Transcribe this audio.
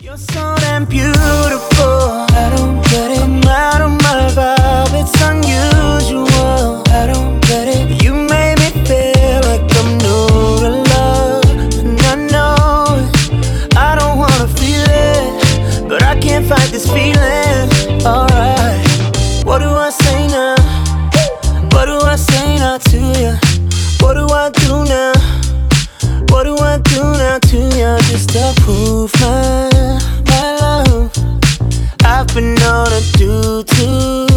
You're so damn beautiful. I don't get it. I'm out of my vibe. It's unusual. I don't get it. You made me feel like I'm new to love, and I know it. I don't wanna feel it, but I can't fight this feeling. Alright, what do I say now? What do I say now to you? What do I do now? What do I do now to you? Just to prove my love. I've been known to do too